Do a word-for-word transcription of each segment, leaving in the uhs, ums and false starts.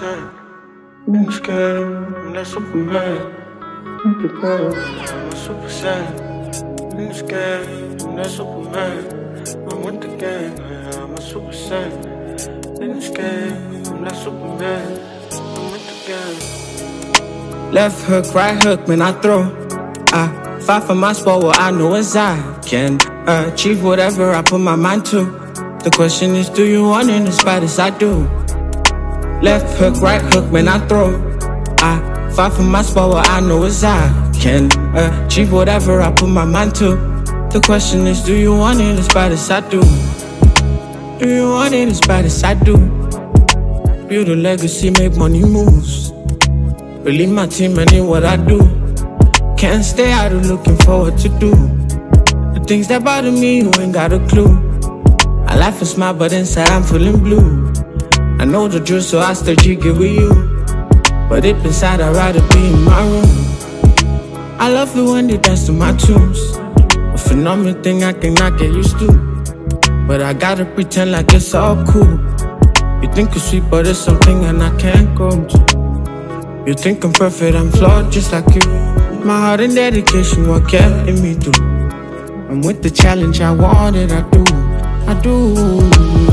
percent. Been scared, I'm that Superman. I'm prepared, I'm a super saiyan. Been scared, I'm that Superman. I'm with the gang, I'm a super saiyan. Been scared, I'm that Superman. I'm with the gang. Left hook, right hook, man, I throw. I fight for my spot where I know as I can achieve whatever I put my mind to. The question is, do you want it as bad as I do? Left hook, right hook, man, I throw. I fight for my spot where I know as I can achieve whatever I put my mind to. The question is, do you want it as bad as I do? Do you want it as bad as I do? Build a legacy, make money moves. Believe my team and in what I do. Can't stay out of looking for what to do. The things that bother me, you ain't got a clue. I laugh and smile, but inside I'm feeling blue. I know the truth, so I stay jiggy with you. But deep inside, I'd rather be in my room. I love it when they dance to my tunes. A phenomenal thing I cannot get used to. But I gotta pretend like it's all cool. You think you're sweet, but it's something and I can't go to. You think I'm perfect, I'm flawed just like you. My heart and dedication, what kept me through. I'm with the challenge, I want it, I do, I do.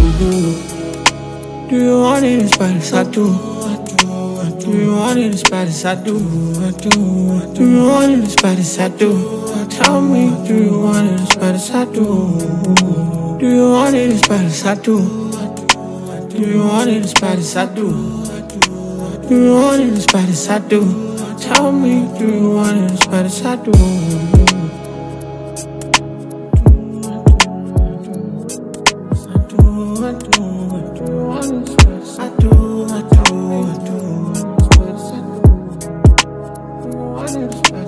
Do you want it as bad as I do? Do you want it as bad as I do? Do you want it as bad as I do? Tell me, do you want it as bad as I do? Do you want it as bad as I do? Do you want it as bad as I do? Do you want it as bad as I do? Tell me, do you want it as bad as I do? I do, I do, I do.